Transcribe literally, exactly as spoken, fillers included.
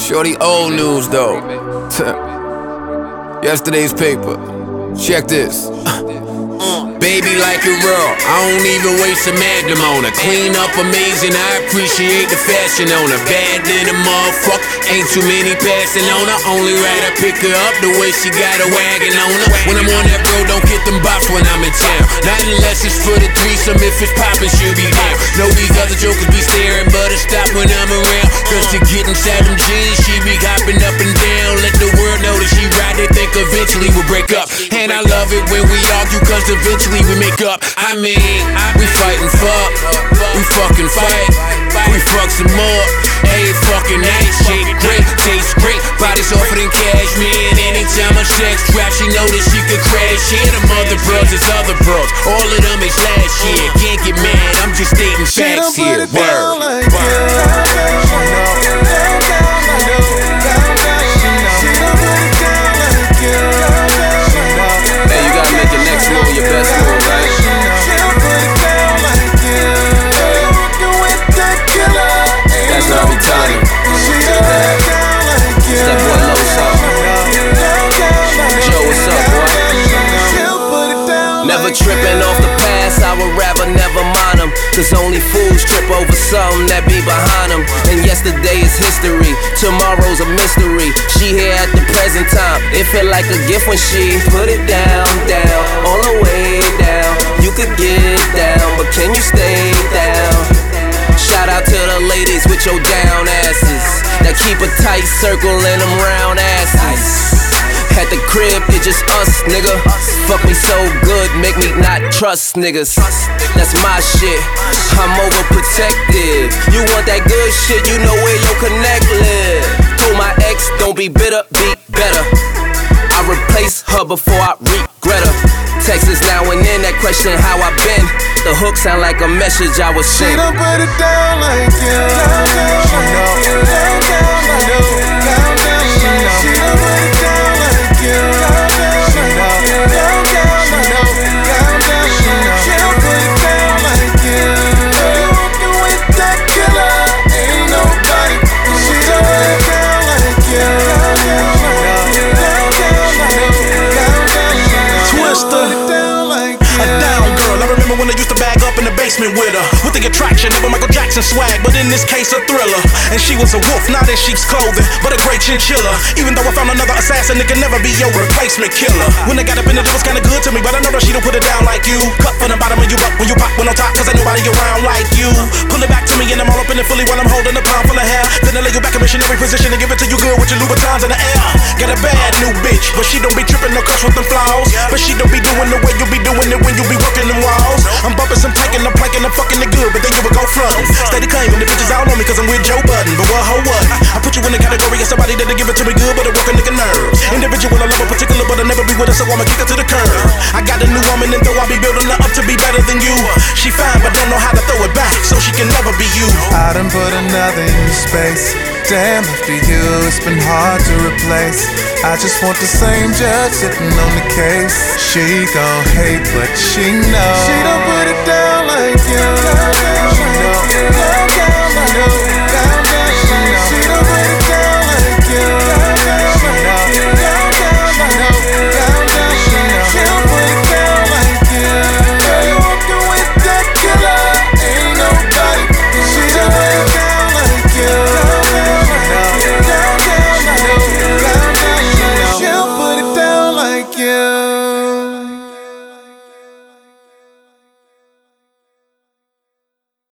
Shorty old news though. Yesterday's paper. Check this. Baby like a raw, I don't even waste a magnum on her. Clean up amazing, I appreciate the fashion on her. Bad than a motherfucker, ain't too many passing on her. Only right I pick her up the way she got a wagon on her. When I'm on that road, don't get them bops when I'm in town. Not unless it's for the threesome, if it's poppin', she'll be down. Know these other jokers be staring, but it stop when I'm around. Cause to get inside them jeans, she be hopping up and down. Let the world know that she ride, they think eventually we'll break up. And I love it when we argue, cause eventually we make up. I mean, we fight and fuck, we fucking fight, we fuck some more. Every fucking night, shit great, tastes great, body softer than cashmere. And anytime a sex trap, she know that she could crash. Yeah, them other bros is other bros, all of them is last year. Can't get mad, I'm just stating facts here. Word. Like hey, you gotta make your next move your best move, right? That's what I be telling you. It's that boy Loso. Joe, what's up, boy? Never tripping off the past, I would rather never mind them. Cause only fools trip over something that be behind them. And yesterday is history, tomorrow's a mystery. She here at the present time, it feel like a gift when she put it down, down, all the way down. You could get down, but can you stay down? Shout out to the ladies with your down asses that keep a tight circle in them round asses. At the crib, it's just us, nigga. Fuck me so good, make me not trust niggas. That's my shit, I'm overprotected. You want that good shit, you know where your connect live. Told my ex, don't be bitter, be better. I replace her before I regret her. Texts now and then that question how I been. The hook sound like a message I was sent. She don't put it down like you. She know. She don't put it down like you. She know. She don't put it down like you. You with that killer, ain't nobody. She don't put it down like you. Twister, a down girl. I remember when I used to bag up in the basement with her, with the attraction of a Michael Jackson swag, but in this case a thriller. And she was a wolf, not in sheep's clothing, but a great chinchilla. Even though I found another assassin, it can never be your replacement killer. When they got up in it, it was kinda good to me, but I know that she don't put it down like you. Cut from the bottom of you up when you pop when on top, cause ain't nobody around like you. Pull it back to me and I'm all up in it fully while I'm holding a pound full of hair. Then I lay you back in missionary position and give it to you good with your Louboutins in the air. Got a bad new bitch, but she don't be tripping no cuss with them flaws. But she don't be doing the way you be doing it when you be working them walls. I'm bumping some planking, I'm planking, I'm fucking it good, but then you would go front. Steady claiming the bitches all on me cause I'm with Joe Budden. But what, ho, what? I put you in the category of somebody that'll give it to me good, but it work a nigga nerves. Individual, I love a particular, but I'll never be with her, so I'ma kick her to the curb. I got a new woman, and though I be building her up to be better than you, she fine, but don't know how to throw it back, so she can never be you. I done put another in your space. Damn, after you, it's been hard to replace. I just want the same judge sitting on the case. She gon' hate, but she knows. She don't put it down like you.